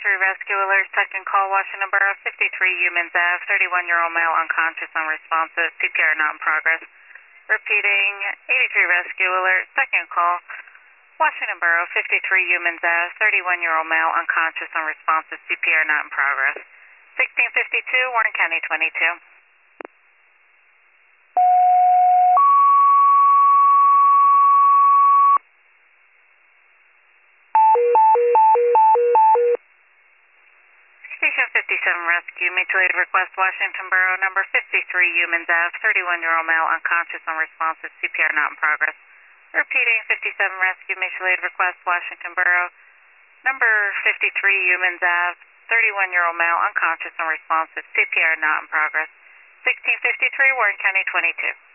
Rescue Alert, second call, Washington Borough, 53 Humans Ave, 31-year-old male unconscious, unresponsive, CPR not in progress. Repeating, 83 Rescue Alert, second call, Washington Borough, 53 Humans Ave, 31-year-old male unconscious, unresponsive, CPR not in progress. 1652, Warren County 22. 57 Rescue, mutual aid request, Washington Borough, number 53, Humans Ave, 31-year-old male, unconscious, unresponsive, CPR not in progress. Repeating, 57 Rescue, mutual aid request, Washington Borough, number 53, Humans Ave, 31-year-old male, unconscious, unresponsive, CPR not in progress. 1653, Warren County 22.